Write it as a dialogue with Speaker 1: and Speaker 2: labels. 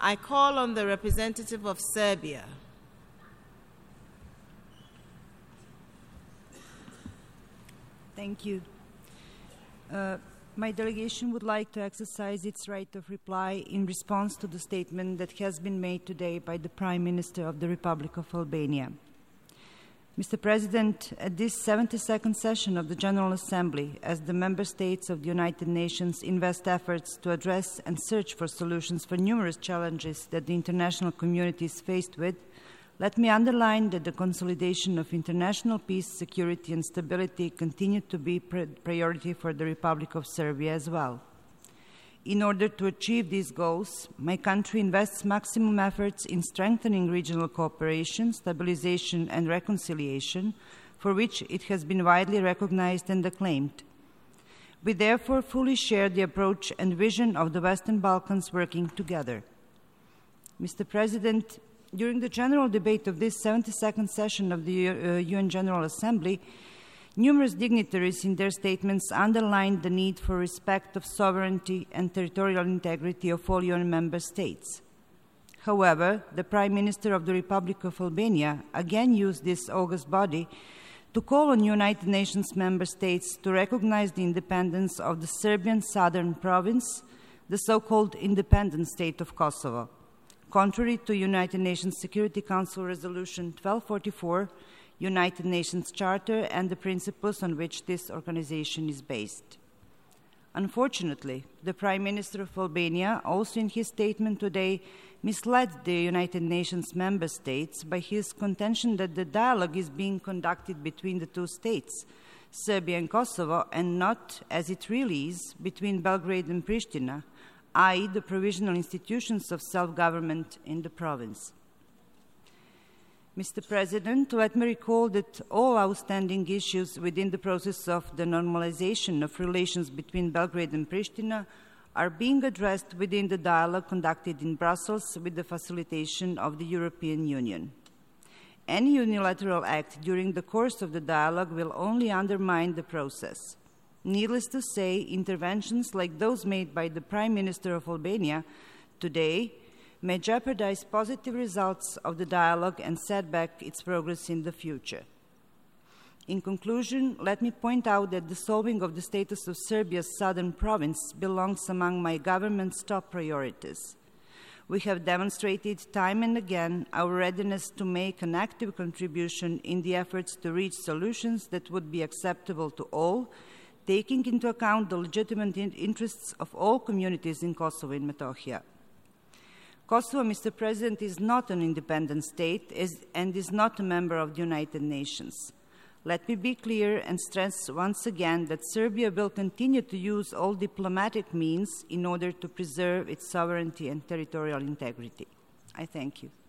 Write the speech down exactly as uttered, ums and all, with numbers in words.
Speaker 1: I call on the representative of Serbia.
Speaker 2: Thank you. Uh, my delegation would like to exercise its right of reply in response to the statement that has been made today by the Prime Minister of the Republic of Albania. Mister President, at this seventy-second session of the General Assembly, as the member states of the United Nations invest efforts to address and search for solutions for numerous challenges that the international community is faced with, let me underline that the consolidation of international peace, security, and stability continue to be a priority for the Republic of Serbia as well. In order to achieve these goals, my country invests maximum efforts in strengthening regional cooperation, stabilization, and reconciliation, for which it has been widely recognized and acclaimed. We therefore fully share the approach and vision of the Western Balkans working together. Mister President, during the general debate of this seventy-second session of the uh, U N General Assembly, numerous dignitaries in their statements underlined the need for respect of sovereignty and territorial integrity of all U N member states. However, the Prime Minister of the Republic of Albania again used this august body to call on United Nations member states to recognize the independence of the Serbian southern province, the so-called independent state of Kosovo, contrary to United Nations Security Council Resolution twelve forty-four, United Nations Charter, and the principles on which this organization is based. Unfortunately, the Prime Minister of Albania, also in his statement today, misled the United Nations member states by his contention that the dialogue is being conducted between the two states, Serbia and Kosovo, and not, as it really is, between Belgrade and Pristina, that is the provisional institutions of self-government in the province. Mister President, let me recall that all outstanding issues within the process of the normalization of relations between Belgrade and Pristina are being addressed within the dialogue conducted in Brussels with the facilitation of the European Union. Any unilateral act during the course of the dialogue will only undermine the process. Needless to say, interventions like those made by the Prime Minister of Albania today may jeopardize positive results of the dialogue and set back its progress in the future. In conclusion, let me point out that the solving of the status of Serbia's southern province belongs among my government's top priorities. We have demonstrated time and again our readiness to make an active contribution in the efforts to reach solutions that would be acceptable to all, taking into account the legitimate interests of all communities in Kosovo and Metohija. Kosovo, Mister President, is not an independent state and is not a member of the United Nations. Let me be clear and stress once again that Serbia will continue to use all diplomatic means in order to preserve its sovereignty and territorial integrity. I thank you.